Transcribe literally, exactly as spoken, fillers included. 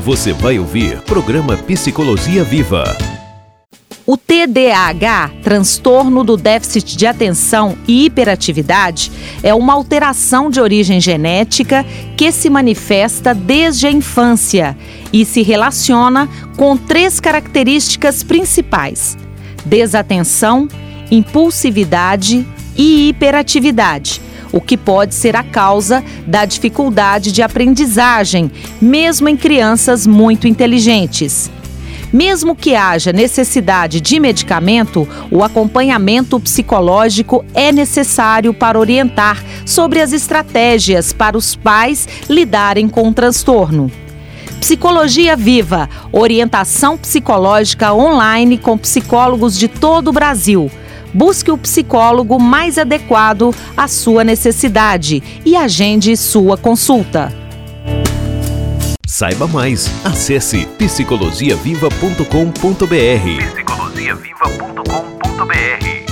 Você vai ouvir programa Psicologia Viva. O T D A H, transtorno do déficit de atenção e hiperatividade, é uma alteração de origem genética que se manifesta desde a infância e se relaciona com três características principais: desatenção, impulsividade e hiperatividade, o que pode ser a causa da dificuldade de aprendizagem, mesmo em crianças muito inteligentes. Mesmo que haja necessidade de medicamento, o acompanhamento psicológico é necessário para orientar sobre as estratégias para os pais lidarem com o transtorno. Psicologia Viva, orientação psicológica online com psicólogos de todo o Brasil. Busque o psicólogo mais adequado à sua necessidade e agende sua consulta. Saiba mais, acesse psicologia viva ponto com ponto br. psicologia viva ponto com ponto br